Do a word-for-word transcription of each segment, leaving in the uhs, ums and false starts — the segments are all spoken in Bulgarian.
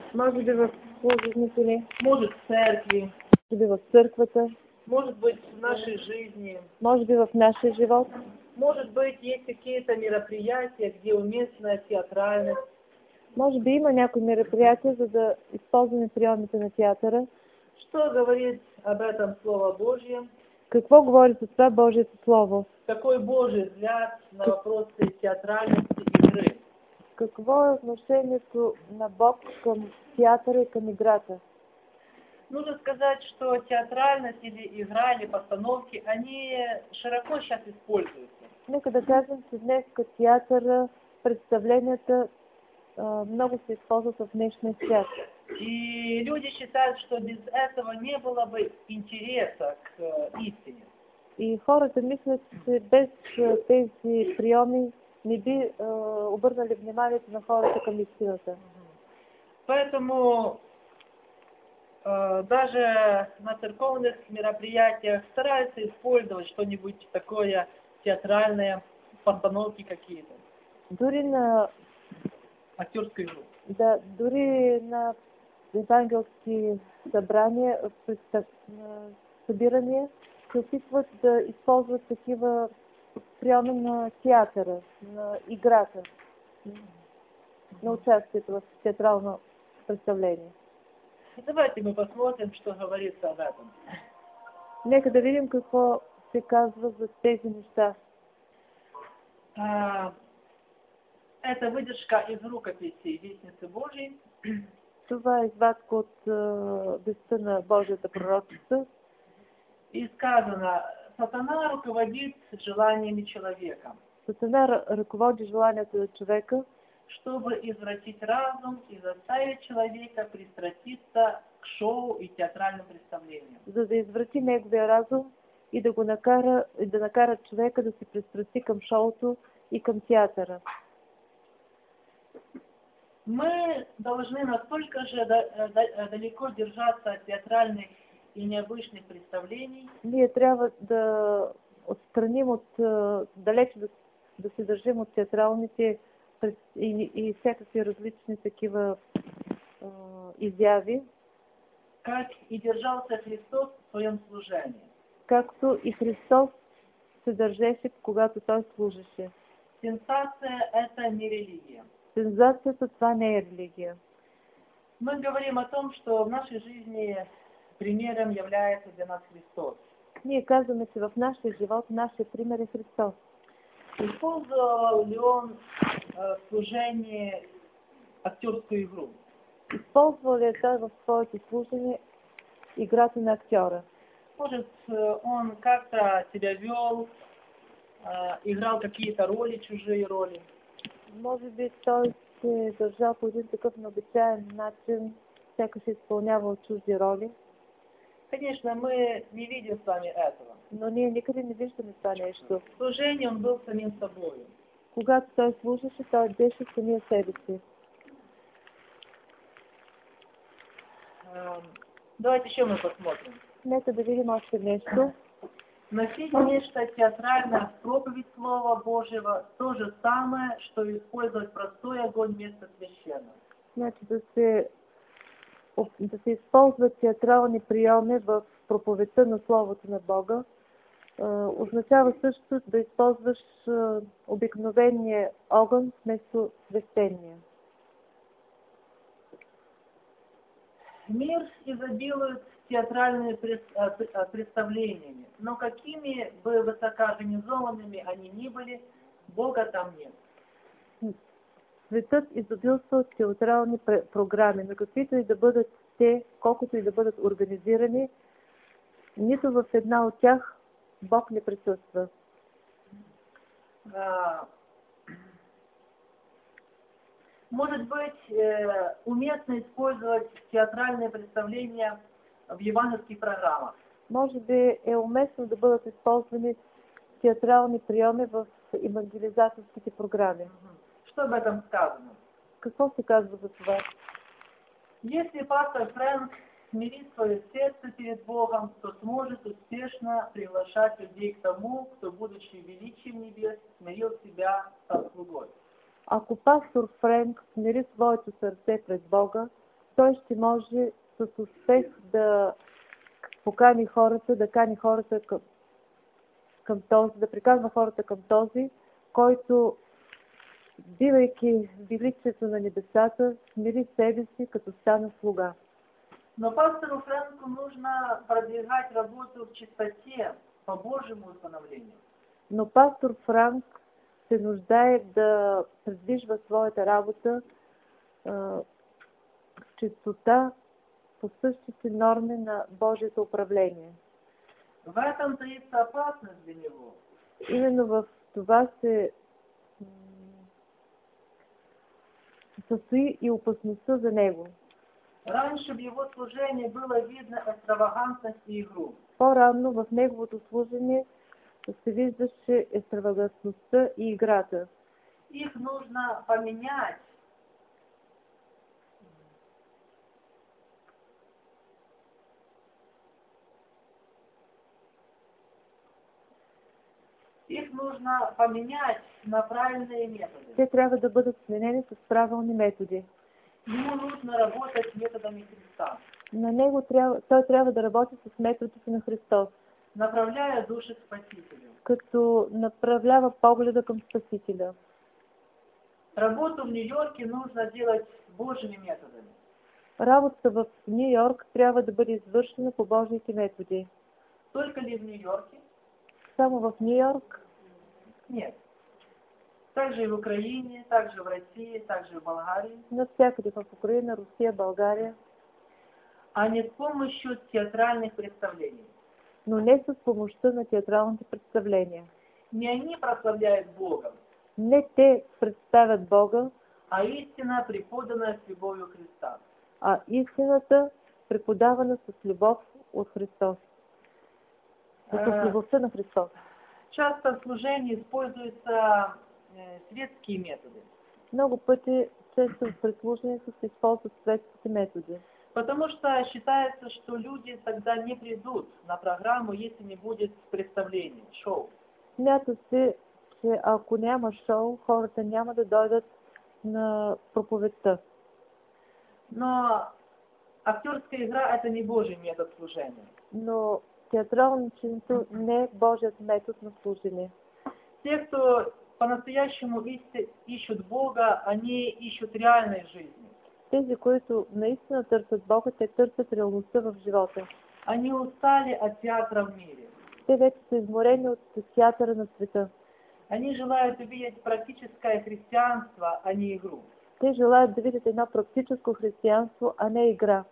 Може би в службите ни, может в церкви, може би в църквата, может быть в нашей жизни, може би в нашия живот. может быть есть какие-то мероприятия, где уместна театральность. Може би има някои мероприятия, за да използваме приемите на театъра. Что говорит об этом Слово Божье? Какво говори за това Божието Слово? Какой Божий взгляд на вопросы театральности и игры? Какво е отношението на Бог към театъра и към играта? Нужно сказать, что театральность или игра, или постановки, они широко сейчас используются. Нека да кажем, че днес като театъра, представленията а, много се използват в днешния свят. И люди считают, что без этого не было бы интереса к э, истине. И хората мислят, че без а, тези приеми не би а, обърнали вниманието на хората към истината. Поэтому э, даже на церковных мероприятиях стараются использовать что-нибудь такое театральное, постановки какие-то, Дори на, актерскую игру. да, дори на евангелски събрания, представ- събирания, се опитват да използват такива приеми на театъра, на играта, на участието в театрално представление. Давайте мы посмотрим, что говорится об этом. Нека да видим какво се казва за тези неща. А, Это выдержка из рукописи Вестницы Божьей. Това е извадка от вестта на Божията пророчица. И сказано, сатана руководит желаниями человека, Сатана ръ- ръководи желанието на човека, чтобы извратить разум и заставить человека пристраститься к шоу и театральным представлениям. за да изврати неговия разум и да го накара, и да накара човека да се пристрасти към шоуто и към театъра. Мы должны настолько же да- да- далеко держаться от театральных и необычных представлений, Ние трябва да отстраним от, а, далече да, да се държим от театралните пред- и, и всякакви различни такива а, изяви, как и держался Христос в своем служении. както и Христос се държеше, когато Той служеше. Сенсация – это не религия. Сензацията това не е религия. Мы говорим о том, что в нашей жизни примером является для нас Христос. Ние казваме, че в нашия живот нашия пример е Христос. Использовал ли он э, в служении актерскую игру? Използвал ли е Той в своето служение играта на актьора? Может, э, он как-то себя вел, э, играл какие-то роли, чужие роли. Може би Той се е държал по един такъв необичаен начин, сякаш е изпълнявал чужди роли, Конечно, мы не видим с вами этого. но ние никъде не виждаме това нещо. В служении он был самим собой. Когато Той служеше, Той беше самия себе си. Э, Давайте еще мы посмотрим. Нека да видим още нещо. Носить нечто театральное в проповедь Слова Божьего – то же самое, что использовать простой огонь вместо священного. Значи да се, да се използват театрални приеми в проповедта на Словото на Бога, е, означава също да използваш е, обикновения огън вместо свещения. Мир изобилует театральными прес- а, пр- а, представлениями, но какими бы высокоорганизованными они ни были, Бога там нет. Светът изобилства от театрални пр- програми, но каквито и да бъдат те, колкото и да бъдат организирани, нито в една от тях Бог не присъства. А, Может быть, э, уместно использовать театральные представления в евангельских программах. Може би е уместно да бъдат използвани театрални приеми в евангелизаторските програми. Что об этом сказано? Какво се казва за това? Если пастор Фрэнк смирит свое сердце перед Богом, то сможет успешно приглашать людей к тому, кто, будучи величием небес, смирил себя со слугой. Ако пастор Френк смири своето сърце пред Бога, той ще може с успех да покани хората, да кани хората към, към този, да приказва хората към този, който, бивайки величието на небесата, смири себе си, като стана слуга. Но пастору Франку нужно продвигать работу в чистоте, по Божьему установлению. Но пастор Франк се нуждае да предвижва своята работа а, в чистота по същите норми на Божието управление. В этом таится опасность для него. Именно в това се м, състои и опасността за него. Раньше в его служении было видно экстравагантность и игру. По-рано в неговото служение се виждаше екстравагантността и играта. Их нужно поменять. Их нужно поменять на правильные методы. Те трябва да бъдат сменени с правилни методи. Ему нужно работать методами Христа, На него трябва, той трябва да работи с методите на Христос, направляя души к Спасителю. като направлява погледа към Спасителя. Работу в Нью-Йорке нужно делать Божьими методами. Работата в Нью Йорк трябва да бъде извършена по Божиите методи. Только ли в Нью-Йорке? Само в Нью Йорк? Нет. Также и в Украине, также в России, также в Болгарии. Навсякъде в Украина, Русия, България. А не с помощью театральных представлений. Но не с помощта на театралните представления. Не они прославляют Бога, Не те представят Бога, а истина, преподанная с любовью Христа. а истината, преподавана с любов от Христос. С любовта на Христос. Часто в служении используются э, светские методы. Много пъти, често в прислужението се използват светските методи. Потому что считается, что люди тогда не придут на программу, если не будет представления, шоу. Смята се, че ако няма шоу, хората няма да дойдат на проповедта. Но актерская игра – это не Божий метод служения. Но театралниченето не е Божият метод на служение. Те, кто по-настоящему ищут Бога, они ищут реальной жизни. Тези, които наистина търсят Бога, те търсят реалността в живота. Они устали от театра в мире. Те вече са изморени от театъра на света. Они желают увидеть практическое христианство, а не игру. Те желаят да видят едно практическо християнство, а не игра.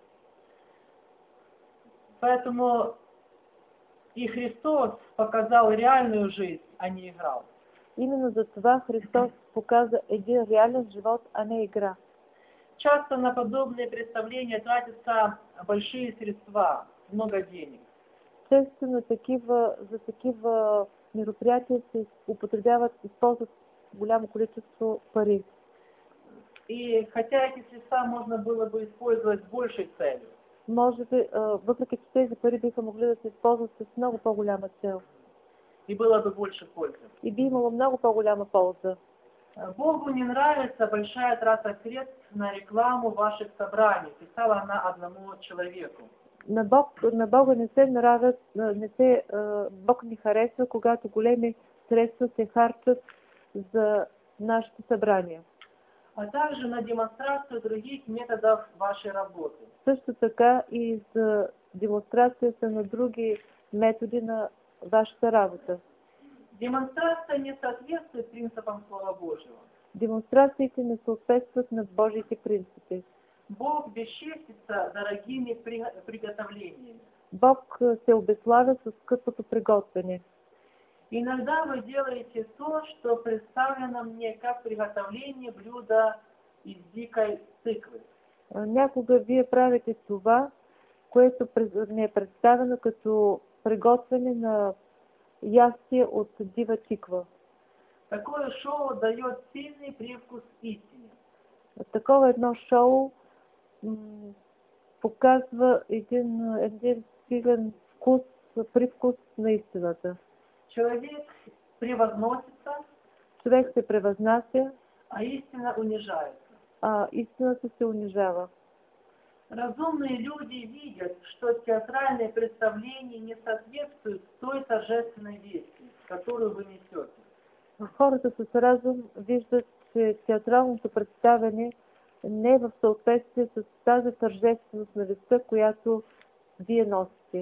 Поэтому и Христос показал реальную жизнь, а не играл. Именно за това Христос показа един реален живот, а не игра. Часто на подобные представления тратятся большие средства, много денег. Често на такива, за такива мероприятия се употребяват, използват голямо количество пари. И хотя эти средства можно было бы использовать с большей целью. Може би, въпреки че тези пари биха могли да се използват с много по-голяма цел. И было бы больше пользы. И би имало много по-голяма полза. Богу не нравится большая трата средств на рекламу ваших собраний, писала она одному человеку. На, Бог, на Бога не се нравят, не се, Бог не харесва, когато големи средства се харчат за нашите събрания. А также на демонстрацию других методов вашей работы. Също така и за демонстрацията на други методи на вашата работа. Демонстрация не соответствует принципам Слова Божьего. Демонстрациите не съответстват на Божиите принципи. Бог бесчестится дорогими приготовлениями. Бог се обеславя с скъпото приготвяне. Иногда вы делаете то, что представлено мне как приготовление блюда из дикой тыквы. Някога вие правите това, което не е представено като приготвяне на ястие от дива тиква. Такое шоу дает сильный привкус истине. Такова едно шоу м- показва един, един силен вкус, привкус на истината. Человек превозносится, Човек се превъзнася, а истина унижается. а истината се унижава. Разумные люди видят, что театральные представления не соответствуют той торжественной вести, которую вы несете. Хората с разум виждат, че театралното представяне не е в съответствие с тази тържественост на вестта, която вие носите.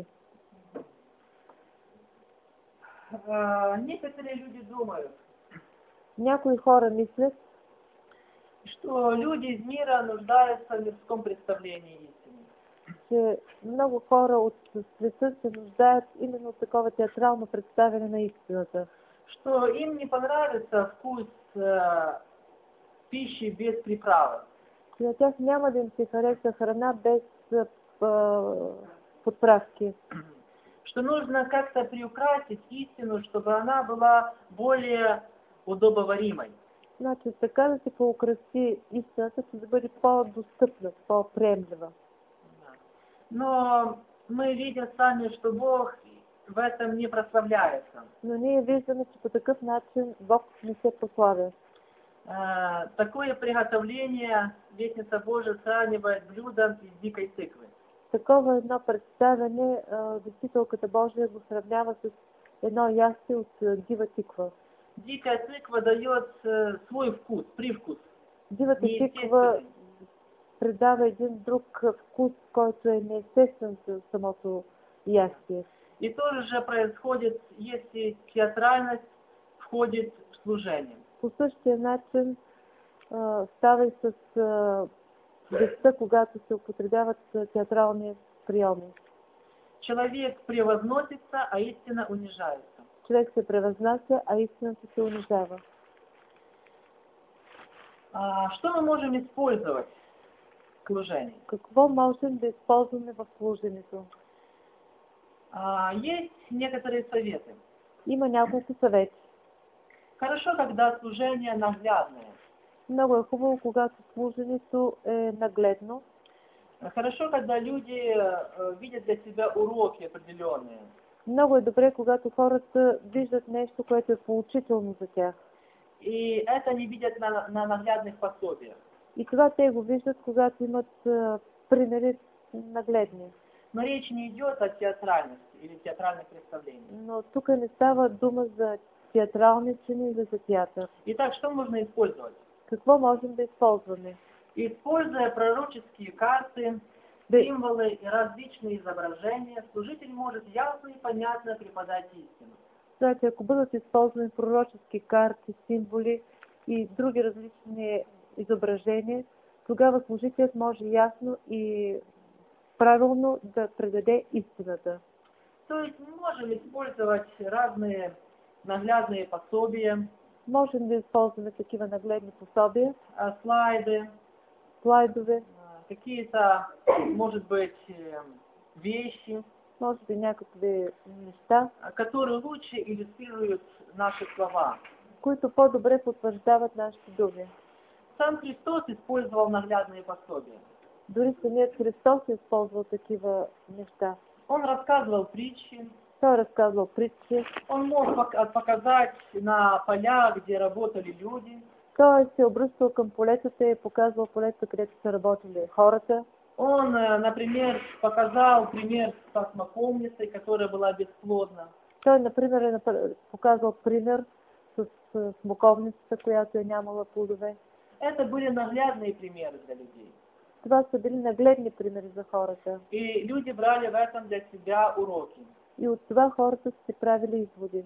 А, некоторые люди думают, Някои хора мислят, что люди из мира нуждаются в мирском представлении истины. че много хора от света се нуждаят именно от такова театрално представяне на истината. Что им не понравится вкус э, пищи без приправы. На тях няма да им се хареса храна без а, подправки. Что нужно как-то приукрасить истину, чтобы она была более удобоваримой. Значи, така да се поукраси истината, че да бъде по-достъпна, по-приемлива. Но мы видим сами, что Бог в этом не прославляется. Но ние виждаме, че по такъв начин Бог не се прославя. Э, такое приготовление Вестница Божия сравнивает блюдом из дикой тыквы. Такова едно представяне, Вестителката Божия го сравнява с едно ястие от дива тиква. Дикая тыква дает э, свой вкус, привкус. Дивата тиква придава един друг вкус, който е неестествен за самото ястие. И то же происходит, если театральность входит в служение. По същия начин а, става и с вестта, когато се употребяват театрални приеми. Человек превозносится, а истина унижается. Човек се превъзнася, а истината се унижава. А, что мы можем использовать в служении? Какво можем да използваме в служенето? А, есть некоторые советы. Има няколко съвети. Хорошо, когда служение наглядное. Много е хубаво, когато служенето е нагледно. Хорошо, когда люди э, видят для себя уроки определенные. Много е добре, когато хората виждат нещо, което е поучително за тях. И это они видят на, на наглядных пособиях. И това те го виждат, когато имат а, примери нагледни. Но речь не идет о театральности или театральных представлениях. Но тук не става дума за театрални чини или за театър. Итак, что можно использовать? Какво можем да използваме? Используя пророческие карты, Да. символы и различные изображения, служитель может ясно и понятно преподать истину. Значи, ако бъдат използвани пророчески карти, символи и други различни изображения, тогава служителят може ясно и правилно да предаде истината. То есть мы можем использовать разные наглядные пособия, Можем да използваме такива нагледни пособия, а, слайды, слайдове, а, какие-то, может быть, э, вещи, може би някакви неща, а, которые лучше иллюстрируют наши слова. които по-добре потвърждават нашите думи. Сам Христос использовал наглядные пособия. Дори самият Христос е използвал такива неща. Он рассказывал притчи, Той е разказвал притчи, он мог пок- показать на полях, где работали люди. той се е обръщал към полетата и е показвал полета, където са работили хората. Он, э, например, показал пример с космопомницей, которая была бесплодна. Той, например, е напр- показал пример с с смоковницата, която е нямала плодове. Это были наглядные примеры для людей. Това са били нагледни примери за хората. И люди брали в этом для себя уроки. И от това хората са си правили изводи.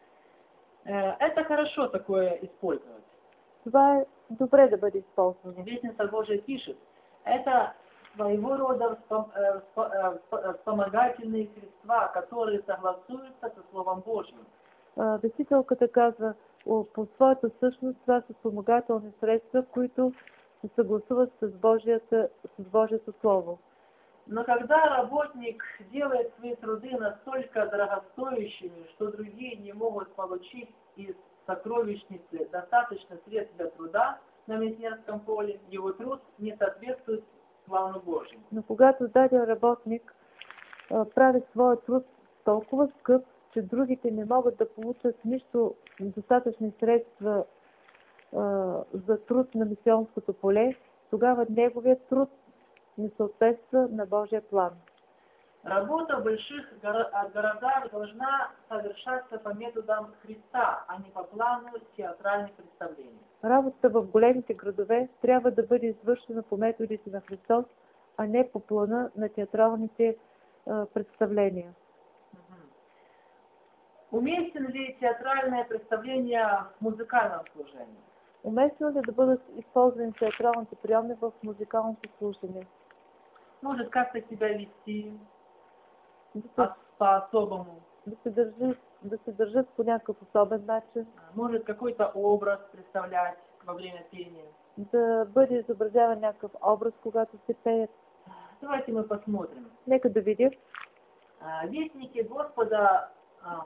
Э, Это хорошо такое использовать. Това е добре да бъде използвано. Вестница Божия пишет, это своего рода вспом- э, вспо- э, вспо- э, вспомогательные средства, которые согласуются со Словом Божьим. А, Вестителката казва, о, по своята същност това са спомагателни средства, които се съгласуват с Божията, с Божието Слово. Но когда работник делает свои труды настолько дорогостоящими, что другие не могут получить из сокровищницы достаточно средств для труда на миссионерском поле, его труд не соответствует плану Божьему. Но когато даден работник а, прави своя труд толкова скъп, че другите не могат да получат нищо достатъчни средства а, за труд на мисионското поле, тогава неговият труд не съответства на Божия план. Работа в больших горо- а, городах должна совершаться по методам Христа, а не по плану театральных представлений. Работата в големите градове трябва да бъде извършена по методите на Христос, а не по плана на театралните а, представления. Мгм. Уместен ли театральное представление в музыкальном служении? Уместно ли да бъдат използвани театралните приеми в музикалното служение? Может как-то себя вести Да се, а- по-особому? да се, държи, да се държат по някакъв особен начин, Может какой-то образ представлять во время пения? да бъде изобразяван някакъв образ, когато се пеят. Давайте мы посмотрим. Нека да видим. А, Вестники Господа, а,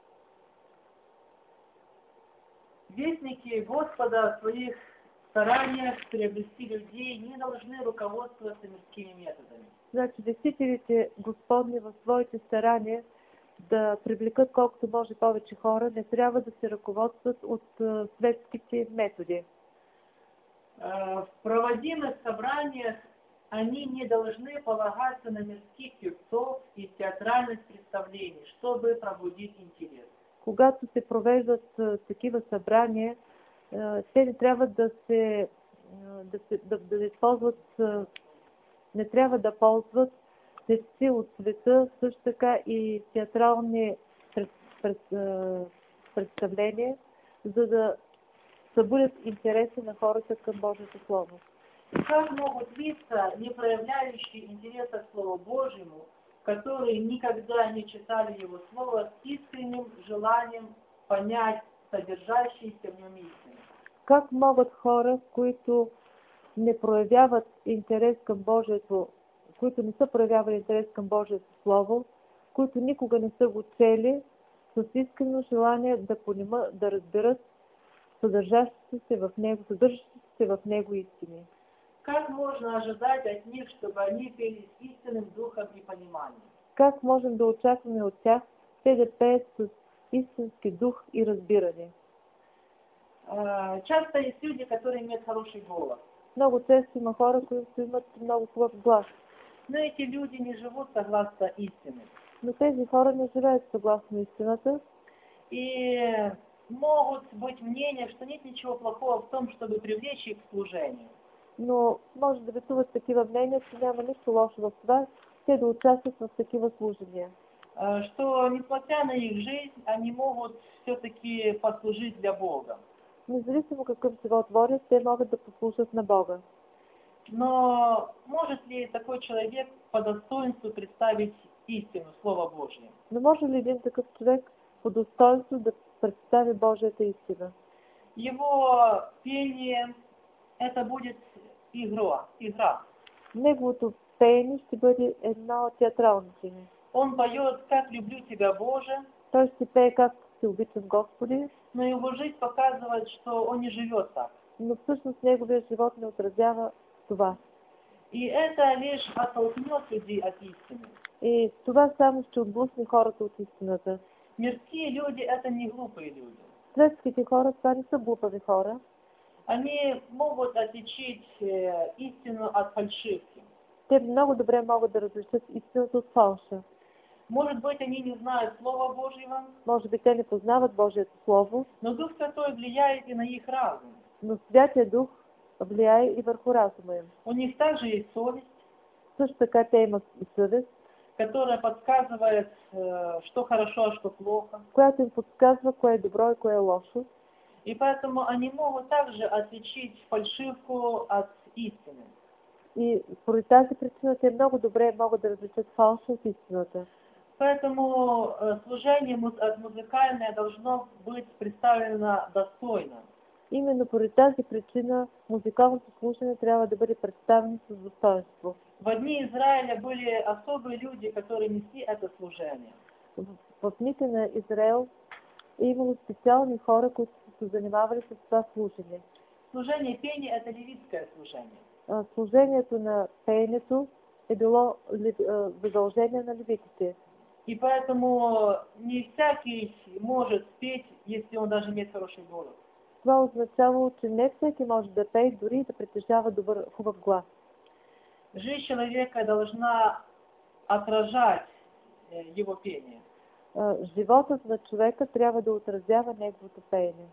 вестники Господа в своих стараниях приобрести людей не должны руководствоваться мирскими методами. Значи, действителите Господни в своите старания да привлекат колкото може повече хора, не трябва да се ръководстват от а, светските методи. А, В проводимых собраниях они не должны полагаться на мирских певцов и театральных представлений, чтобы пробудить интерес. Когато се провеждат а, такива събрания, а, те не трябва да се, а, да, се да, да използват, а, не трябва да ползват певци от света, също така и театрални пред, пред, а, представления, за да събудят интереса на хората към Божието Слово. Как могут лица, не проявляющие интереса к Слову Божьему, которые никогда не читали Его Слово, с искренним желанием понять содержащиеся в нем истины? Как могат хора, които не проявяват интерес към Божието, които не са проявявали интерес към Божието Слово, които никога не са го чели, с искрено желание да понима, да разберат съдържащите се в него, съдържащите се в него истини? Как можно ожидать от них, чтобы они пели с истинным духом и пониманием? Как можем да очакваме от тях те да пеят с истински дух и разбиране? А, Часто есть люди, которые имеют хороший голос, Много често има хора, които имат много хубав глас, но эти люди не живут согласно истине. но тези хора не живеят съгласно истината И могут быть мнения, что нет ничего плохого в том, чтобы привлечь их к служению. но може да битуват такива мнения, че няма нищо лошо в това, те да участват в такива служения. А, Что, несмотря на их жизнь, они могут все-таки послужить для Бога. Независимо какъв живот водят, те могат да послушат на Бога. Но может ли такой человек по достоинству представить истину, Слово Божье? Но може ли един такъв човек по достоинство да представи Божията истина? Его пение это будет игра, игра. Неговото пеене ще бъде едно театрално пеене. Он поет «Как люблю тебя, Боже», Той ще пее как се обичам Господи, но его жизнь показывает, что он не живет так. но всъщност неговия живот не отразява това. И это лишь оттолкнет людей от истины. И това само ще отблъсне хората от истината. Мирские люди это не глупые люди. Светските хора, това не са глупави хора. Они могут отличить э, истину от фальшивки. Те много добре могат да различат истината от фалша. Может быть, они не знают Слова Божьего, Може би те не познават Божието Слово, но Дух Святой влияет и на их разум. но Святия Дух влияе и върху разума им. У них также есть совесть, Също така те имат и съвест, которая подсказывает, э, что хорошо, а что плохо. която им подсказва кое е добро и кое е лошо. И поэтому они могут также отличить фальшивку от истины. И поради тази причина те много добре могат да различат фалша от истината. Поэтому э, служение муз- от музыкальное должно быть представлено достойно. Именно поради тази причина музикалното слушане трябва да бъде представено с достоинство. В дни Израиля были особые люди, которые несли это служение. В, в дните на Израел е имало специални хора, които са се занимавали с това служение. Служение пения – это левитское служение. А, Служението на пеенето е било ли- а, задължение на левитите. И поэтому не всякий может спеть, если он даже имеет хороший голос. Това означава, че не всеки може да пее, дори и да притежава добър, хубав глас. Жизнь человека должна отражать э, его пение. А, животът на човека трябва да отразява неговото пеене.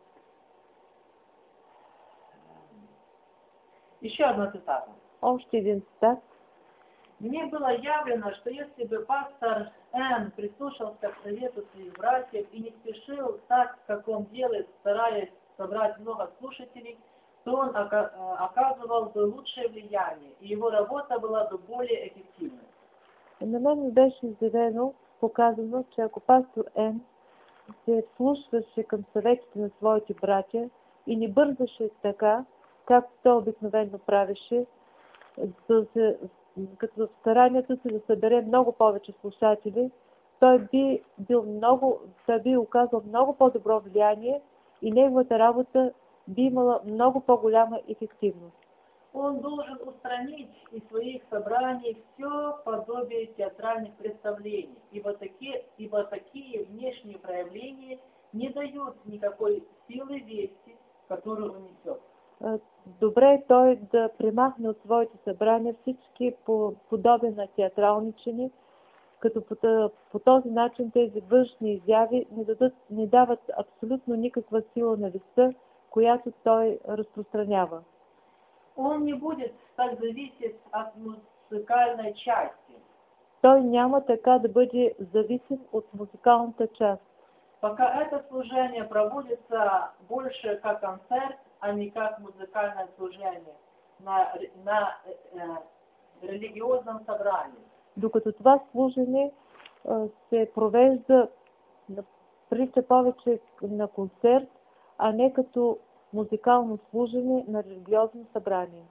Еще одна цитата. Още един цитат. Мне было явлено, что если бы пастор Н. прислушался к совету своих братьев и не спешил так, как он делает, стараясь собрать много слушателей, то он оказывал бы лучшее влияние, и его работа была бы более эффективной. На мен ми беше изявено, показано, че ако пастор Н. се вслушваше към съветите на своите братя и не бързаше така, както той обикновено правеше, да се, като в старанието си да събере много повече слушатели, той би бил много, той би оказал много по-добро влияние и неговата работа би имала много по-голяма ефективност. Он должен устранить из своих собраний все подобие театральных представлений, ибо такие, ибо такие внешние проявления не дают никакой силы вести, которую он несет. Добре е той да премахне от своите събрания всички по подобие на театралничени, като по, по този начин тези външни изяви не, дадат, не дават абсолютно никаква сила на веста, която той разпространява. Он не будет так зависеть от музыкальной части. Той няма така да бъде зависим от музикалната част. Пока это служение проводится больше как концерт, а не как музыкальное служение на, на э, религиозном собрании. Докато това служение се провежда прилича повече на концерт, а не като музикално служение на религиозно събрание.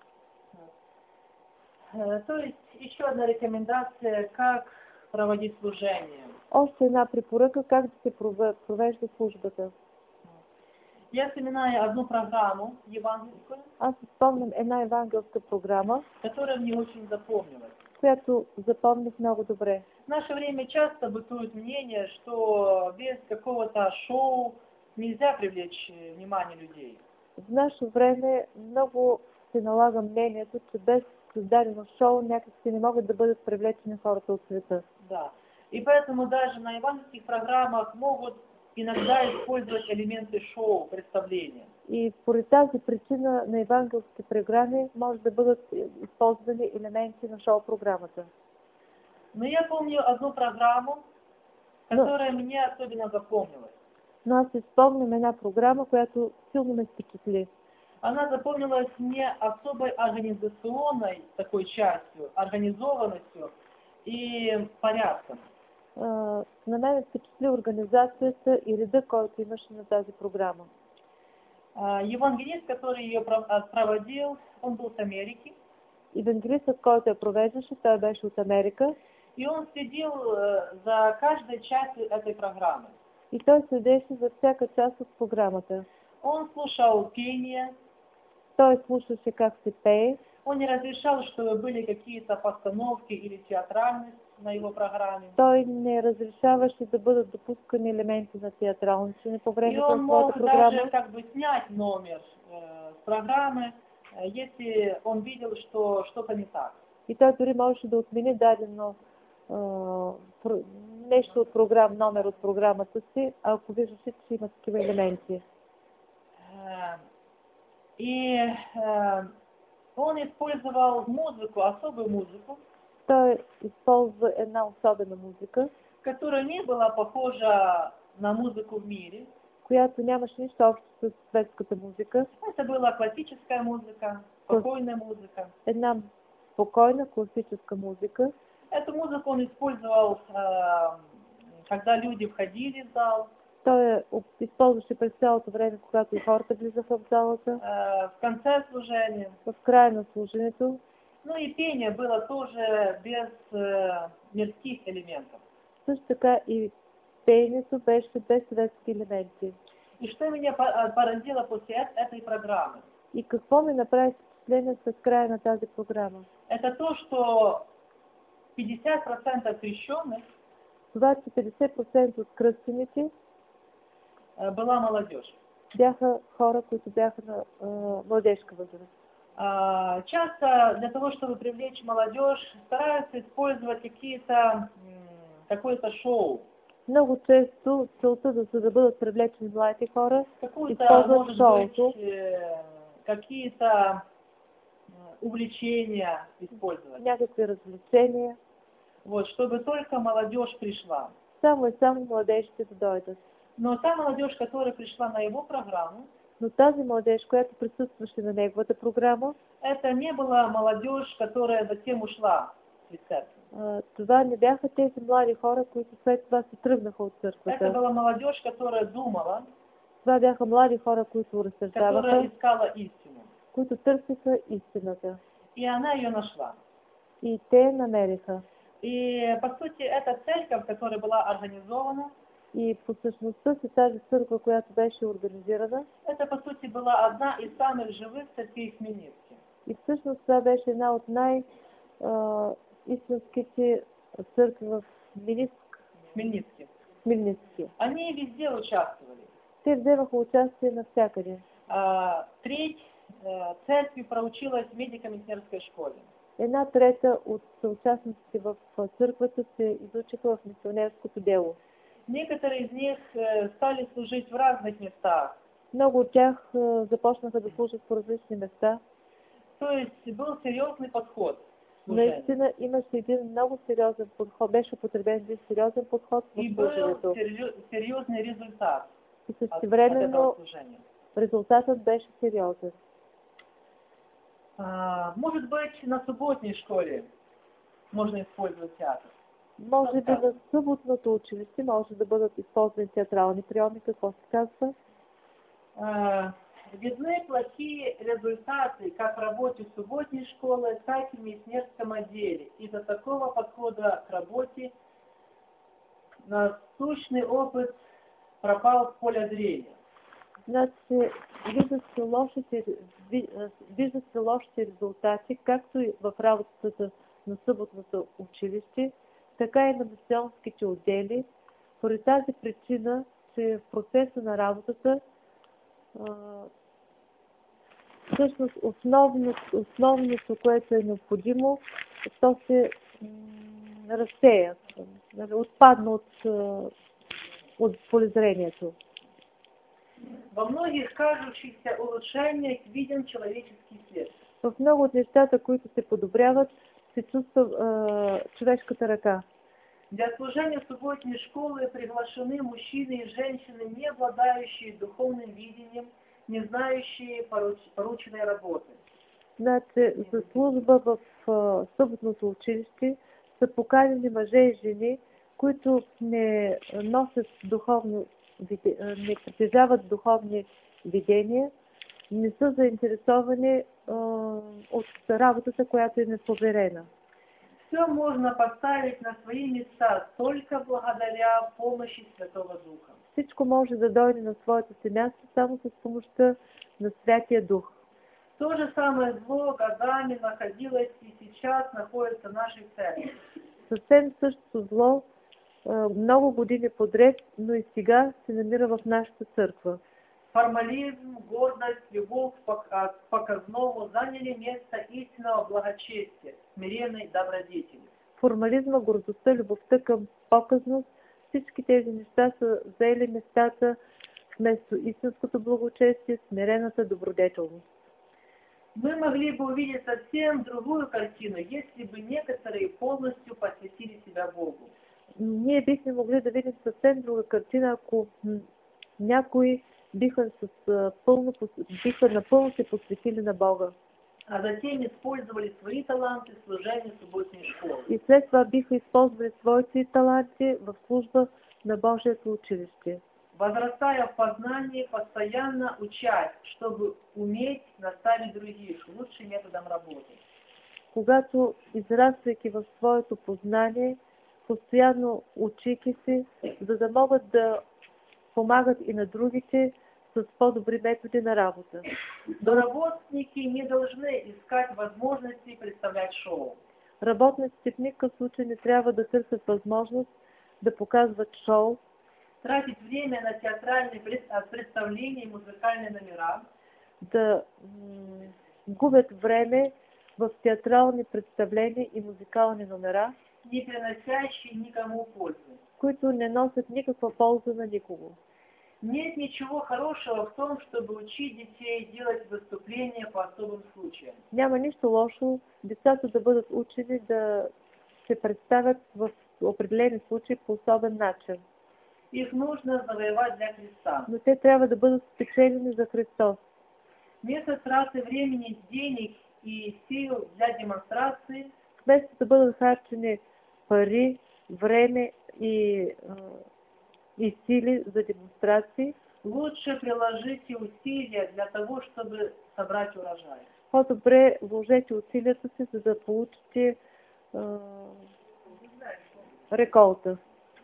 То есть еще одна рекомендация, как проводить служение. Още една препоръка как да се провежда службата. Я вспоминаю одну программу евангельскую, Аз спомням една евангелска програма, которая мне очень запомнилась. която запомних много добре. В наше время часто бытует мнение, что без какого-то шоу нельзя привлечь внимание людей. В наше време много се налага мнението, че без създадено шоу някакси не могат да бъдат привлечени хората от света. Да. И поэтому даже на евангельских программах могут иногда использовать элементы шоу, представления. И поради тази причина на евангелски програми може да бъдат използвани елементи на шоу-програмата. Но я помню одну программу, которая Но... мне особенно запомнилась. Но аз си спомням една програма, която силно ме впечатли. Она запомнилась мне особой организационной такой частью, организованностью и порядком. Uh, на мен впечатли организацията и реда, който имаше на тази програма. Uh, евангелист, который ее проводил, он был с Америки. Евангелистът, който я провеждаше, той беше от Америка. И он следил uh, за каждой частью этой программы. И той следеше за всяка част от програмата. Он слушал пение. Той слушаше как се пее. Он не разрешал, чтобы были какие-то постановки или театральность на его программе. Той не разрешаваше да бъдат допускани елементи на театралничене по време на своята програма. И он мог даже как бы снять номер э, с программы, э, если он видел, что что-то не так. И той дори можеше да отмени дадено э, нещо от програм, номер от програмата си, ако виждаше, че има такива елементи. Э, и э, он использовал музыку, особую музыку. Той използва една особена музика, которая не была похожа на музыку в мире. Която нямаше нищо общо с светската музика. Это была классическая музыка, спокойная музыка. Една спокойна классическая музыка. Эту музыку он использовал, когда люди входили в зал. Той използваше през цялото време, когато и хората влизаха в залата. В конце служения. В края на служението. Ну и пение было тоже без э, мирских элементов. Също така и пеенето беше без светски елементи. И что меня поразило после этой программы? И какво ми направи впечатление с края на тази програма? Это то, что пятьдесят процентов крещенных, това, че петдесет процента от кръстените была молодежь. Бяха хора, които бяха на э, младежка възраст. А, часто для того, чтобы привлечь молодежь, стараются использовать какие-то, м, какое-то шоу, Много често целта да се да бъдат привлечени младите хора, какую-то, използват может шоуто, быть, э, какие-то м, увлечения использовать. някакви развлечения, Вот, чтобы только молодежь пришла. само и само младежите да дойдат. Но та молодежь, которая пришла на его программу, Но тази младеж, която присъстваше на неговата програма, это не была молодежь, которая затем ушла из церкви. а, това не бяха тези млади хора, които след това се тръгнаха от Это църквата. была молодежь, которая думала, Това бяха млади хора, които которая разсъждаваха, искала истину. които търсиха истината. И она ее нашла. И те намериха. И, по сути, эта церковь, которая была организована, И по същността си тази църква, която беше организирана, это, по сути, была одна из самых живых церквей в Хмельницке. и всъщност това беше една от най-истинските църкви в Миниск, Хмельницке. Хмельницки. Они везде участвовали. Те вземаха участие навсякъде. А, треть э, церкви проучилась в медико-медицинской школе. Една трета от участниците в църквата се изучиха в мисионерското дело. Некоторые из них э, стали служить в разных местах. Много от тях а, започнаха да служат по различни места. То есть был серьезный подход. в служении. Наистина имаше един много сериозен подход, беше употребен един сериозен подход в И был служенето. серьё- серьезный результат И от, от этого същевременно служения. резултатът беше сериозен. А, может быть, на субботней школе можно использовать театр. Може би на съботното училище може да бъдат използвани театрални приеми, какво се казва. А, видны плохие результаты как в работе субботней школы, так и в миссионерском отделе. Из-за такого подхода к работе насущный опыт пропал в поле зрения. Значи, виждат се лошите, ви- а, виждат се лошите резултати, както и в работата на съботното училище, така и на мисионските отдели. Поради тази причина, че в процеса на работата а, всъщност основното, основното, което е необходимо, то се м, разсея, нали, отпадна от, а, от полезрението. Во многих кажущихся улучшениях виден человеческий след. В много от нещата, които се подобряват, се чувства а, човешката ръка. Для служения субботней школы приглашены мужчины и женщины, не обладающие духовным видением, не знающие поруч- порученной работы. Значи, за служба в а, съботното училище са поканени мъже и жени, които не носят духовно, виде- а, не притежават духовни видения, не са заинтересовани а, от работата, която им е поверена. Все можно поставить на свои места только благодаря помощи Святого Духа. Всичко може да дойде на своето си място само с помощта на Святия Дух. То же самое зло годами находилось и сейчас находится в нашей церкви. Съвсем същото зло а, много години подред, но и сега се намира в нашата църква. Формализм, гордость, любовь к пок- к показному заняли место истинного благочестия, смиренной добродетели. Формализма, гордостта, любовта към показност, всички тези неща са заели местата вместо истинското благочестие, смирената добродетелност. Мы могли бы увидеть совсем другую картину, если бы некоторые полностью посвятили себя Богу. Ние бихме могли да видим съвсем друга картина, ако м, някои биха, с, а, пълно, пос- биха напълно се посветили на Бога. А затем использовали свои таланты в служении субботней школы. И след това биха използвали своите таланти в служба на Божието училище. Возрастая в познании, постоянно учась, чтобы уметь наставить других лучшим методом работы. Когато израствайки в своето познание, постоянно учики се, за да могат да помагат и на другите с по-добри методи на работа. Но работники не должны искать возможности представлять шоу. Работниците в никакъв случай не трябва да търсят възможност да показват шоу, Тратить время на театральные пред- а, представления и музыкальные номера, да м, губят време в театрални представления и музикални номера, не приносящие никому пользы. които не носят никаква полза на никого. Нет ничего хорошего в том, чтобы учить детей делать выступления по особым случаям. Няма нищо лошо децата да бъдат учени да се представят в определени случаи по особен начин. Их нужно завоевать для Христа. Но те трябва да бъдат спечелени за Христос. Вместо траты времени, денег и сил для демонстрации, Вместо да бъдат харчени пари, време и, а, и сили за демонстрации, лучше приложите усилия для того, чтобы собрать урожай. по-добре вложете усилията си, за да получите а, реколта.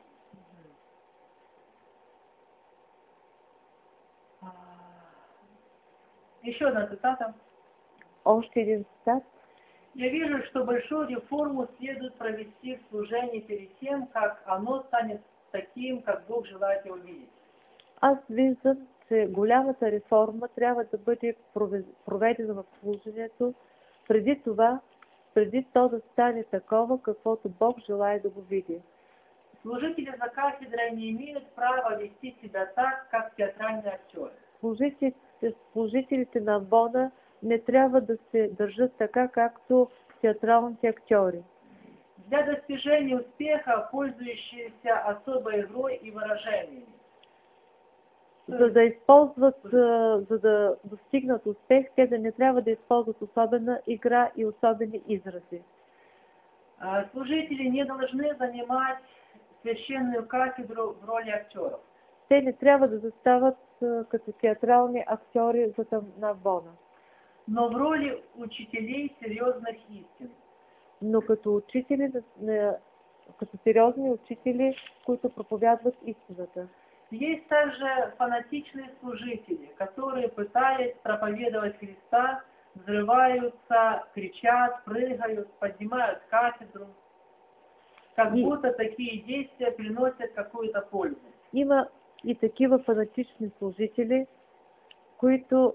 Еще одна цитата. Още един цитат. Я вижу, что большую реформу следует провести в служении перед тем, как оно станет таким, как Бог желает его видеть. Аз виждам, че голямата реформа трябва да бъде проведена в служението преди това, преди то да стане такова, каквото Бог желае да го види. Служители за кафедрой не имеют права вести себя так, как театральные актеры. Служителите, служителите на Бона не трябва да се държат така, както театралните актьори. Для достижения успеха, пользующиеся особой игрой и выражениями. За да използват, за да достигнат успех, те да не трябва да използват особена игра и особени изрази. Служители не должны занимать священную кафедру в роли актеров. Те не трябва да застават като театрални актьори на Бона. Но в роли учителей серьезных истин. Но като учители, като сериозни учители, които проповядват истината. Есть также фанатичные служители, которые, пытаясь проповедовать Христа, взрываются, кричат, прыгают, поднимают кафедру, как и, будто такие действия приносят какую-то пользу. Има и такива фанатични служители, които,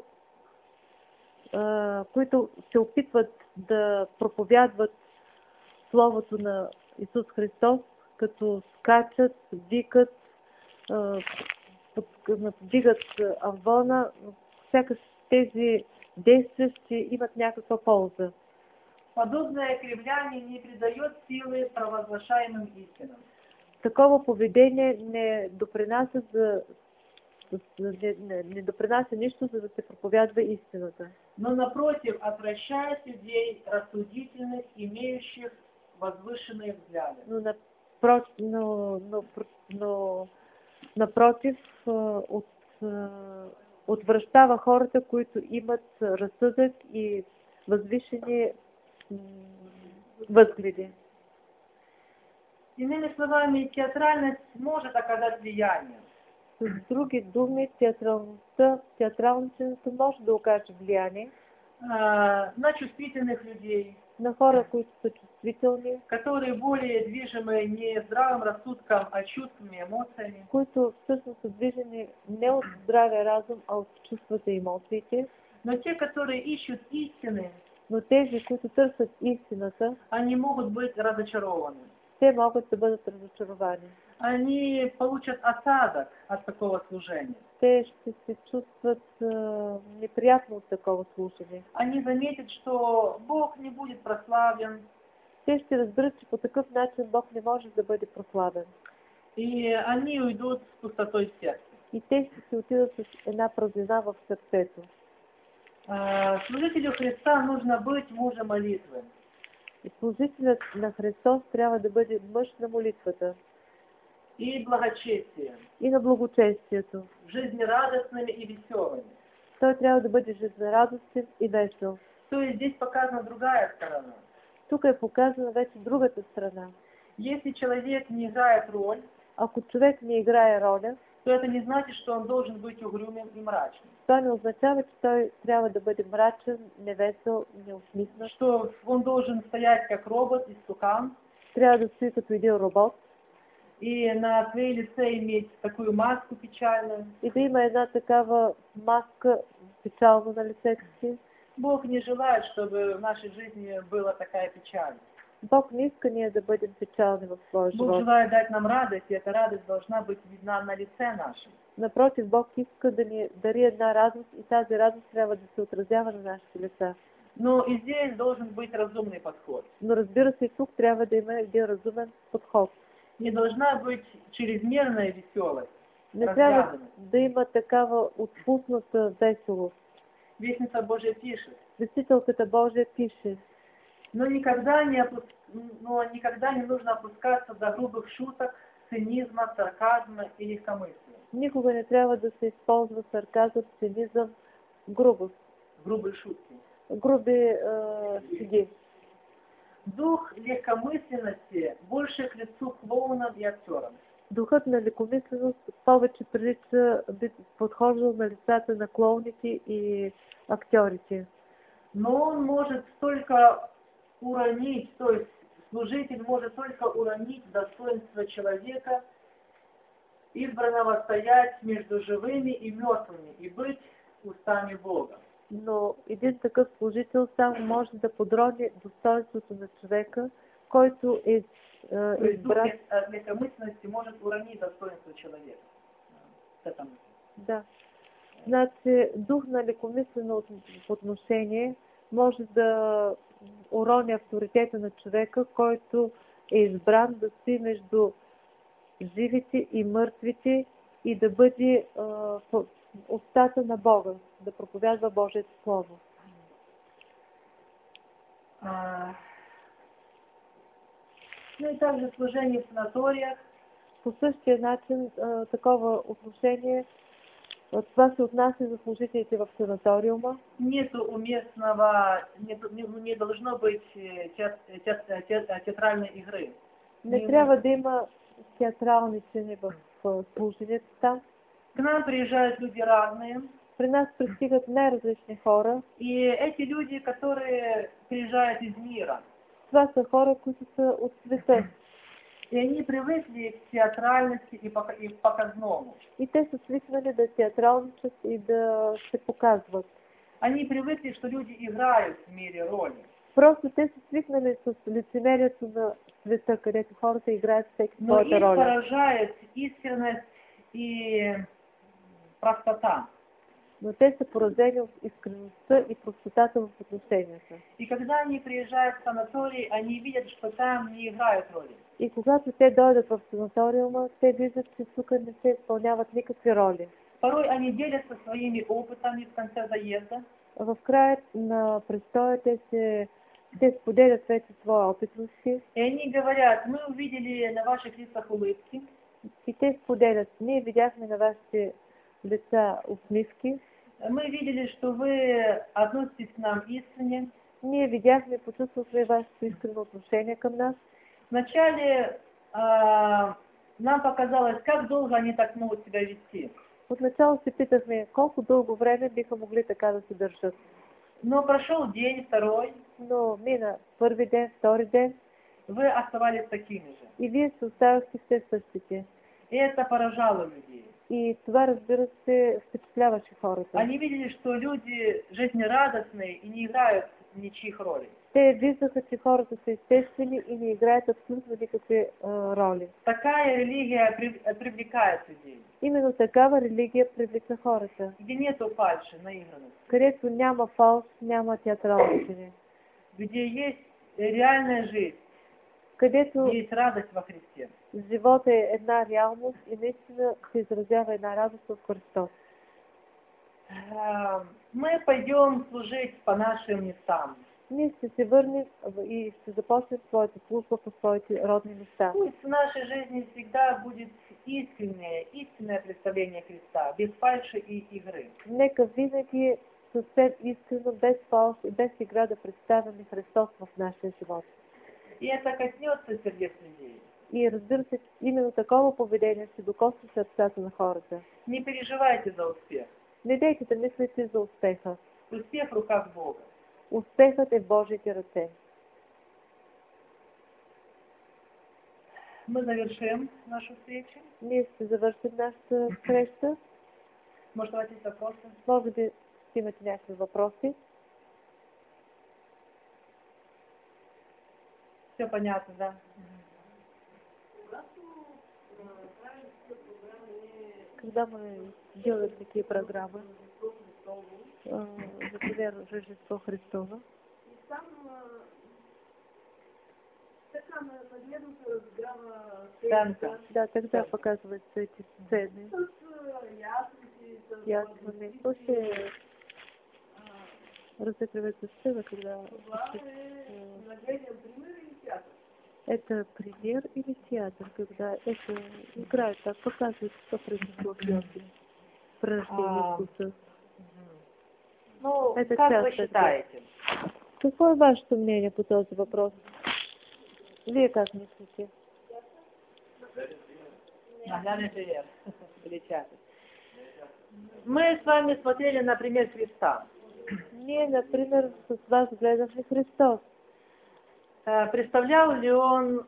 а, които се опитват да проповядват Словото на Исус Христос, като скачат, викат, вдигат амвона, сякаш тези действия ще имат някаква полза. Подобное кривляние не придает силы провозглашаемым истинам. Такова поведение не допринася, за, не, не, не допринася нищо, за да се проповядва истината. Но напротив, отвращает людей рассудительных, имеющих возвышенные взгляды. Но, напро, но, но, но напротив, от, отвръщава хората, които имат разсъдък и възвишени възгледи. Иными словами, театральность может оказать влияние. С други думи, театралността, театралното може да окаже влияние а, на чувствительных людей, на хора, които са чувствителни, которые более движимы не здравым рассудком, а чувствами, эмоциями, които всъщност са движени не от здравия разум, а от чувствата и емоциите. Но те, которые ищут истины, но тези, които търсят истината, они могут быть разочарованы. Те могат да бъдат разочаровани. Они получат осадок от такого служения. Те ще се чувстват uh, неприятно от такова слушане. Они заметят, что Бог не будет прославлен. Те ще разберат, че по такъв начин Бог не може да бъде прославен. И они уйдут с пустотой в сердце. И те ще се отидат с една празнина в сърцето. Uh, служителю Христа нужно быть мужем молитвы. И служителят на Христос трябва да бъде мъж на молитвата. И благочестие. И на благочестието. Жизнерадостными и веселыми. Той трябва да бъде жизнерадостен и весел. То есть здесь показана другая сторона. Тук е показана вече другата страна. Если человек не играет роль, ако човек не играе роля, то это не значит, что он должен быть угрюмым и мрачным. Това не означава, че той трябва да бъде мрачен, невесел, неосмислен. Что он должен стоять как робот, истукан. Трябва да стои като един робот. И на своей лице иметь такую маску печальную. И да има една такава маска печална на лицето си. Бог не желает, чтобы в нашей жизни была такая печаль. Бог не иска ние да бъдем печални в своя Бог живот. желает дать нам радость, и эта радость должна быть видна на лице нашем. Напротив, Бог иска да ни дари една радост и тази радост трябва да се отразява на нашите лица. Но и здесь должен быть разумный подход. Но разбира се, и тук трябва да има един разумен подход. Не должна быть чрезмерная веселость, Не трябва развязанность. да има такава отпусната веселост. Вестница Божия пишет, Вестителката Божия пише: но никогда не, опус... но никогда не нужно опускаться до грубых шуток, цинизма, сарказма и легкомыслия. никога не трябва да се използва сарказъм, цинизъм, грубост, Грубые шутки. груби е, шеги. Дух легкомысленности больше к лицу клоунам и актерам. Духът на лекомисленост повече прилича, би подхождал на лицата на клоуните и актьорите. Но он может только уронить, то есть служитель может только уронить достоинство человека, избранного стоять между живыми и мертвыми и быть устами Бога. Но един такъв служител само може да подрони достоинството на човека, който е, е То есть дух избран. лег- легкомысленности может уронить достоинство человека. Это мысль. Да. Значи, дух на лекомислено отношение може да урони авторитета на човека, който е избран да стои между живите и мъртвите и да бъде а, в устата на Бога, да проповядва Божието Слово. А, Ну и также служение в санаториях. По същия начин а, такова отношение, а, това се отнася за служителите в санаториума. Нету уместного, не, не- не должно быть э, теат- теат- теат- театральной игры. Не Не- трябва да има театрални цени в а, служението там. К нам приезжают люди разные, При нас пристигат най-различни хора. и эти люди, которые приезжают из мира, Това са хора, които са от света. и они привыкли к театральности и пока- и к показному. И те са свикнали да театралничат и да се показват. Они привыкли, что люди играют в мире роли. Просто те са свикнали с лицемерието на света, където хората играят всеки Но своята их роля. поражает искренность и простота. Но те са поразени от искреността и простотата в отношенията. И когда они приезжают в санаторий, они видят, что там не играют роли. И когато те дойдат в санаториума, те виждат, че тук не се изпълняват никакви роли. Порой они делятся своими опытами в конце заезда, В края на престоя те, се, те споделят вече своя опит си и они говорят, мы увидели на ваших лицах улыбки, и те споделят: ние видяхме на вашите лица усмивки, мы видели, что вы относитесь к нам искренне. ние видяхме, почувствахме вашето искрено отношение към нас. Вначале а, нам показалось, как долго они так могут себя вести. Отначало се питахме колко дълго време биха могли така да се държат. Но прошел день, второй, Но мина първи ден, втори ден вы оставались такими же. и вие се оставахте все същите. И это поражало людей. И това, разбира се, впечатляваше хората. Они видели, что люди жизнерадостные и не играют ничьих ролей. Те виждаха, че хората са естествени и не играят абсолютно никакви а, роли. Такая религия при- привлекает людей, Именно такава религия привлича хората, где нету фальши, наигранности, където няма фалш, няма театралщини, где есть реальная жизнь, където есть радость во Христе. живота е една реалност и наистина се изразява една радост в Христос. А, Мы пойдем служить по нашим местам. Ние ще се върнем и ще започнем своята служба по своите родни места. Пусть в нашей жизни всегда будет искреннее, истинное представление Христа, без фальши и игры. Нека винаги съвсем искрено, без фалш и без игра да представяме Христос в нашия живот. И это коснется сердец людей. И разбира се, именно такова поведение ще докосне сърцата на хората. Не переживайте за успех. Не дейте да мислите за успеха. Успех в руках Бога. Успехът е в Божиите ръце. Мы завершим нашу встречу. Ние ще завършим нашата среща. Может, у вас есть вопросы? Може би ще имате някакви въпроси. Все понятно, да? Когда мы делаем такие программы, э, например, Рождество Христово, Сценка. да, тогда показываются эти сцены. Ясными. После разыгрывается сцена, когда э, это пример или театр, когда это играют, так показывают, что произошло в Йорке, в рождении А, Иисуса. Ну, Это как часто вы считаете? Какое ваше мнение по этому вопросу? Вы как мыслите? Наглядный пример. Или театр. Мы с вами смотрели на пример Христа. Не, например, с вас взглядов на Христос. Э, Представлял ли он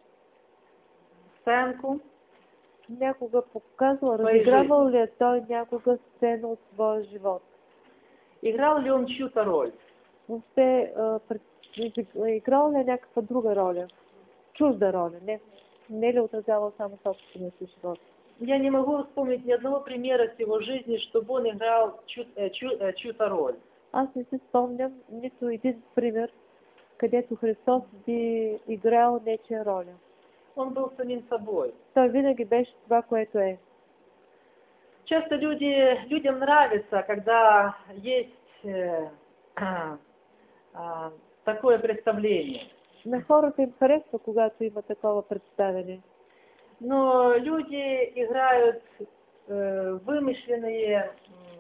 сценку? Някога показвал, Своей разигравал ли той някога сцена от своя живот? Играл ли он чью-то роль? Въобще, а, пред- изиг- играл ли някаква друга роля? Чужда роля? Не, не ли отразявал само собствения си живот? Я не могу вспомнить ни одного примера с его жизни, чтобы он играл чью- э, чью- э, чью-то роль. Аз не си спомням нито един пример, където Христос би играл нечия роля. Он был самим собой. Той винаги беше това, което е. Часто люди, людям нравится, когда есть э, а, а, такое представление. На хората им харесва, когато има такова представяне. Но люди играют э, вымышленные...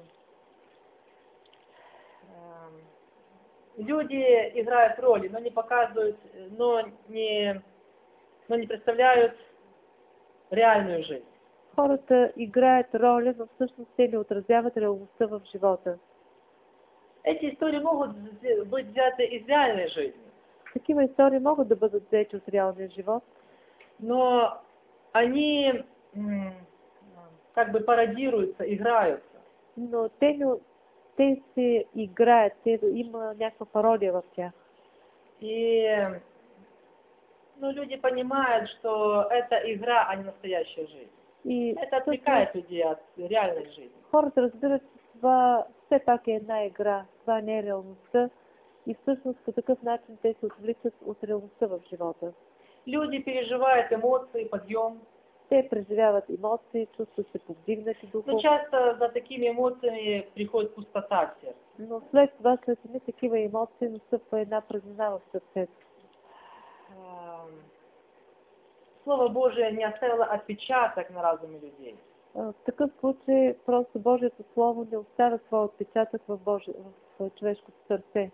э, люди играют роли, но не показывают, но не, но не представляют реальную жизнь. Хората играят роля, но всъщност те не отразяват реалността в живота. Эти истории могут быть взяты из реальной жизни, Такива истории могат да бъдат взети от реалния живот, но они м, как бы пародируются, играются. но те, не, те се играят, те, има някаква пародия в тях. И ну, люди понимают, что это игра, а не настоящая жизнь. И Это отвлекает людей от реальной жизни. хората разбират, че това все пак е една игра, това не е реалността и всъщност по такъв начин те се отвличат от реалността в живота. Люди переживают эмоции, подъем. Те преживяват емоции, чувстват се повдигнати Но духовно, часто за такими эмоциями приходит пустота в сердце. но след това, след едни такива емоции, настъпва една празнина в сърцето. Эм, Слово Божие не оставило отпечаток на разуме людей. В такъв случай просто Божието Слово не оставя своя отпечатък в, Божи... в човешкото сърце.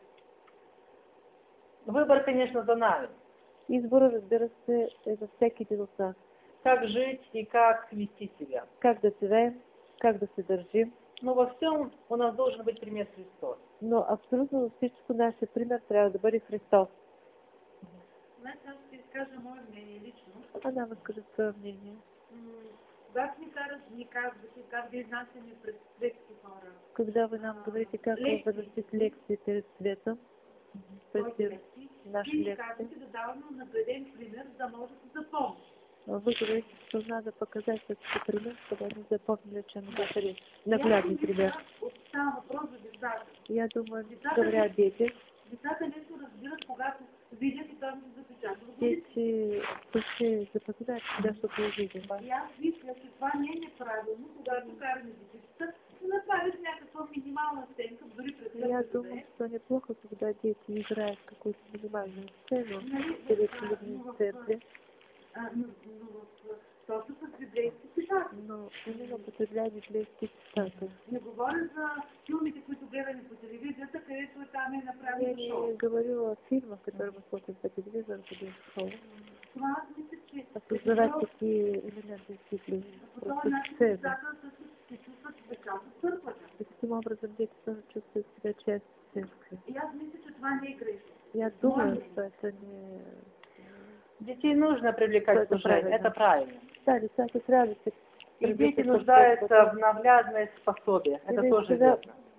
Выбор, конечно, за нами. Избора, разбира се, е за всеки един от нас. Как жить и как вести себя. Как да живеем, как да се държим. Но во всем у нас должен быть пример Христос. Но абсолютно във всичко нашия пример трябва да бъде Христос. Значи аз ще изкажа мое мнение лично. Она разкажа свое мнение. Когато ни караш, ни казвате как да изнасяме пред светски хора. Когда вы нам говорите, как выносить лекции перед светом, Твоите пред лекции, наши ти ни лекции, казвате да даваме нагледен пример, за да може да се запомни. вы говорите, что надо показать этот пример, чтобы они запомнили, чем говорит. Наглядный пример. Става въпрос за децата. Я думаю, говоря о детях, Децата лесно разбират, когато видят и там се запечатат. дети быстро запоминают себя, что увидят. И аз мисля, че това не е неправилно, когато караме децата, да направиш някаква минимална сценка, дори пред Я думаю, что неплохо, когда дети играют в какую-то минимальную сцену перед людьми в церкви. Но точно с библейски цитати. Но именно употребляя библейски цитаты. Не говоря за филмите, които гледаме по телевизията, където е там е Я направено шоу. не говорю о фильмах, которые мы смотрим по телевизору, где шоу. Това аз мисля, че Осознавать такие элементы из Библии. по този Просто начин сцены. децата също се чувстват за част от църквата. И таким образом дети тоже чувствуют себя частью церкви. И аз мисля, че това не е грешно. Я думаю, что это не... Детей нужно привлекать Это к служению, правильно. это правильно. Да, десятый правильно. И дети нуждаются в наглядной способе, это тоже когда, верно.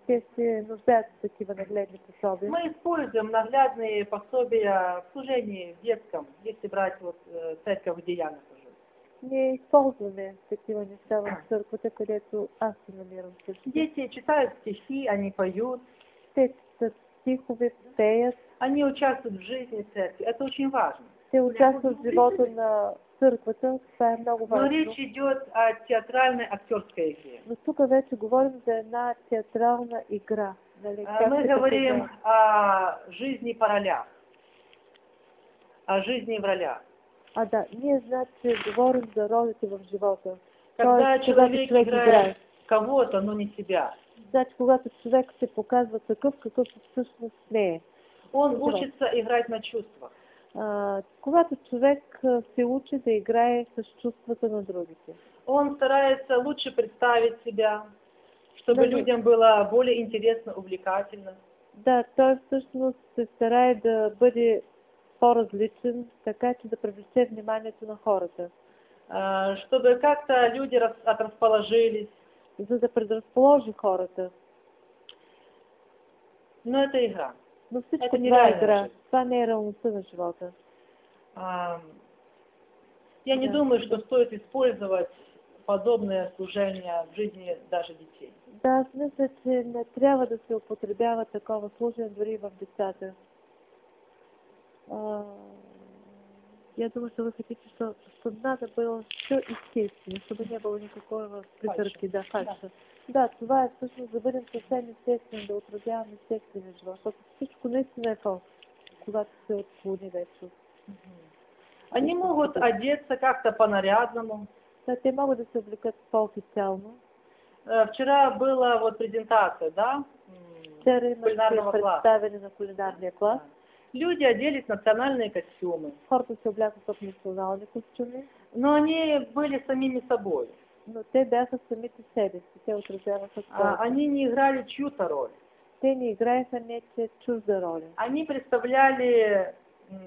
те се нуждаят от такива нагледни пособия. Мы используем наглядные пособия в служении в детском, если брать вот э, церковь, где я нахожусь. Ние използваме такива неща в църквата, където аз се намирам също. Дети читают стихи, они поют, Те четат стихове, пеят, они участвуют в жизни церкви. Это очень важно. те участват в живота на църквата, това е много Но важно. речь идет о театральной актерской игре. Но тук вече говорим за една театрална игра. Нали, А, как Мы се говорим показва. о жизни по ролях, о жизни в ролях. А да, ние значи говорим за ролите в живота. Когда Тоест, человек човек играет кого-то, но не себя, Значи, когато човек се показва такъв, какъв всъщност не е. он Това. учится играть на чувствах. А, когато човек а, се учи да играе с чувствата на другите. Он старается лучше представить себя, чтобы Да, людям было более интересно, увлекательно. Да, той всъщност се старае да бъде по-различен, така че да привлече вниманието на хората. А, Чтобы как-то люди рас- отрасположились. За да предразположи хората. Но это игра. Но всичко Ето, това е нереална игра. жизнь. Това не е реалността на живота. А, Я не Да. думаю, что стоит использовать подобное служение в жизни даже детей. Да, аз мисля, че не трябва да се употребява такова служение дори в децата. А, я думаю, что вы хотите, что, чтобы надо было все естественно, чтобы не было никакого притърки, да, фальша. Да, това е всъщност да бъдем съвсем естествени, да отразяваме естествения живот, защото всичко наистина е фалш, когато се отклони вече. Они могут одеться как-то по-нарядному. Да, те могат да се облекат по-официално. Э, Вчера была вот презентация, да, м, Вчера имаше кулинарного класса. представяне на кулинарния клас. Люди оделись в национальные костюмы, Хората се облякоха в национални костюми, но они были самими собой. но те бяха самите себе си, те отразяваха А, своето. Они не играли чью-то роль. Те не играеха нечия чужда роля. Они представляли м,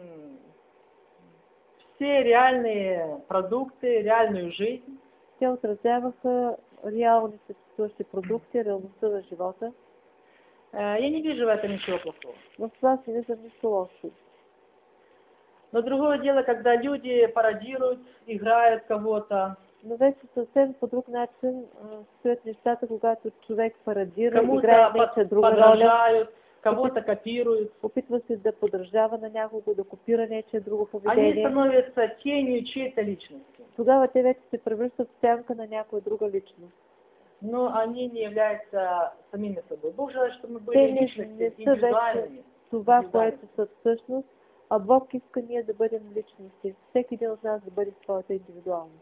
все реальные продукты, реальную жизнь. Те отразяваха реални съществуващи продукти, реалността на живота. Э, Я не вижу в этом ничего плохого. В това си виждам нищо лошо. Но другое дело, когда люди пародируют, играют кого-то, Но вече съвсем по друг начин а, стоят нещата, когато човек парадира, кому-то играе под- нечия друга роля, подражают, кого-то копируют. опитва се да подражава на някого, да копира нечия друго Они поведение. становятся тенью чьей-то личности. Тогава те вече се превръщат в сянка на някоя друга личност. Но они не являются самими собой. Бог желает, чтобы мы Те были не, личности не са вече индивидуальными. това, което са всъщност, а Бог иска ние да бъдем личности. Всеки един от нас да бъде своята индивидуалност.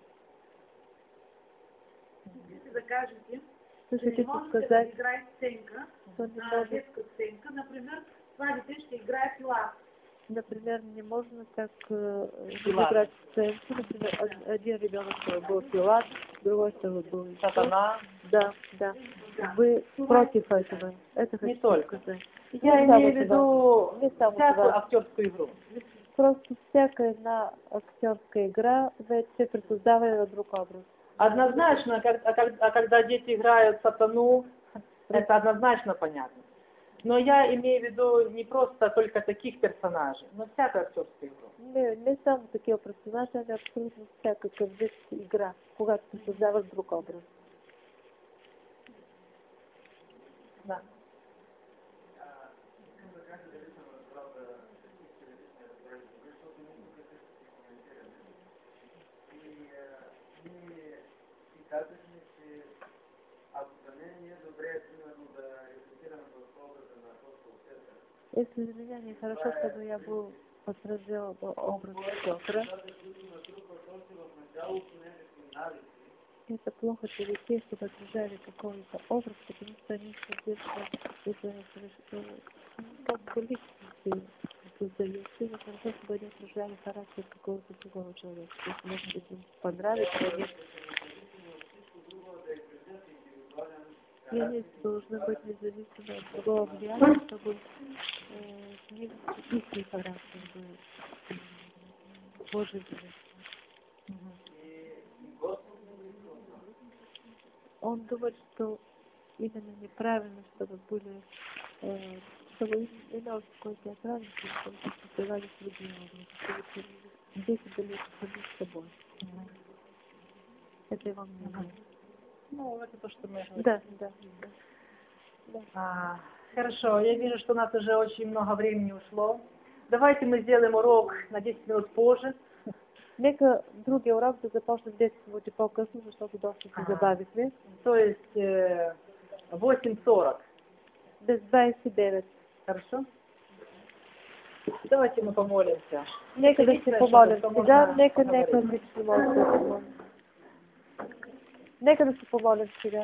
Если да кажете, че Слушайте, не че можете да сказать, играе сценка, что не а, може, детска сценка, например, това дете ще играе пилат. например, не можно как э, Пилат. играть сценку. Например, од- один ребенок был Пилат, другой что был Иисус. Сатана. Да, да. Вы против этого. Это Не хочу только. сказать. Я Не имею в само виду Не само всякую това. актерскую игру. Просто всяка една актерска игра вече при създаване на друг образ. Однозначно, как- а как- а когда дети играют сатану, это однозначно понятно. Но я имею в виду не просто только таких персонажей, но всякую актерскую игру. Не, не само такива персонажи, ами абсолютно всякакъв вид игра, когато се създава друг образ. Да. Казахме, че ако за мен не е добре, примерно, да рефлектирам в образа на апостол Петър. Если за меня нехорошо, чтобы я был отразил образ Петра, это плохо для детей, чтобы отражали какой-то образ, потому что они соответственно это как бы личности создаются, и хорошо, чтобы они отражали характер какого-то другого человека. Если может быть им понравится, они И они должны быть независимы от другого влияния, чтобы э, в них их характер был Божий завет. Он думает, что именно неправильно, чтобы были, э, чтобы имел такой театральный, чтобы создавались другие образы, чтобы дети были сами с собой. Это я вам не знаю. Ну, это то, что мы... Да, да, да. да. А, хорошо, я вижу, что у нас уже очень много времени ушло. Давайте мы сделаем урок на десять минут позже. Нека другия урок да започнем десет минути по-късно, защото доста се Ага. забавихме. То есть э, восемь сорок. Без двадесет и девет. Хорошо? Давайте мы помолимся. Нека да се помолим. Сега нека нека всички може да се помолим. Нека да се помолим сега.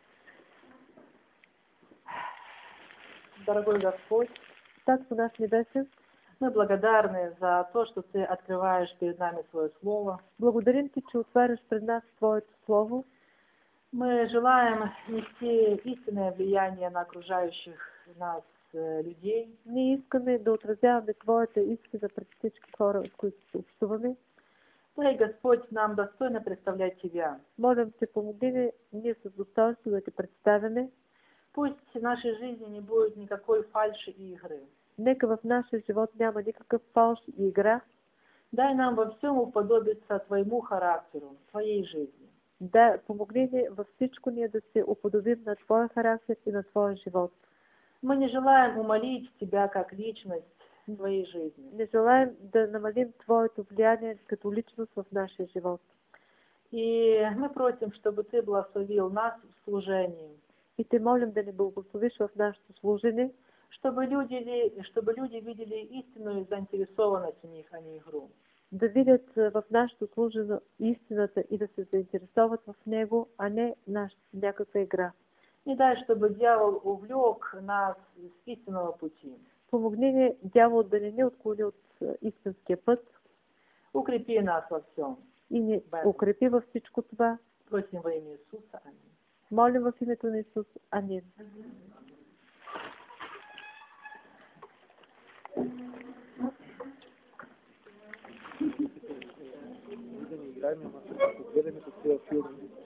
Дорогой Господь, Татко наш небесен, мы благодарны за то, что Ты открываешь перед нами Свое Слово. благодарим Ти, че отваряш пред нас Твоето Слово. Мы желаем нести истинное влияние на окружающих нас э, людей. Ние искаме да отразяваме Твоята истина пред всички хора, с които се общуваме. Дай, Господь, нам достойно представлять Тебя. Молим Те, помогни ни, ние с достоинство да Те представяме. Пусть в нашей жизни не будет никакой фальши и игры. Нека в нашия живот няма никакъв фалш и игра. Дай нам во всем уподобиться Твоему характеру, Твоей жизни. Да, помогни ни във всичко ние да се уподобим на Твоя характер и на Твоя живот. Мы не желаем умолить Тебя как личность в Твоей жизни. Не желаем да намалим Твоето влияние като личност в нашия живот. И мы просим, чтобы Ты благословил нас в служении. И Те молим да ни благословиш в нашето служене, Чтобы люди, чтобы люди видели истинную заинтересованность в них, а не игру. да видят в нашето служено истината и да се заинтересуват в него, а не наш, някаква игра. Не дай, чтобы дьявол увлек нас с истинного пути. Помогни ни дявол да не ни отклони от истинския път Укрепи нас во всем. и ни укрепи във всичко това. Просим во имя Иисуса. Аминь. Молим в името на Исус. Амин. Играем, гледаме с тези филми.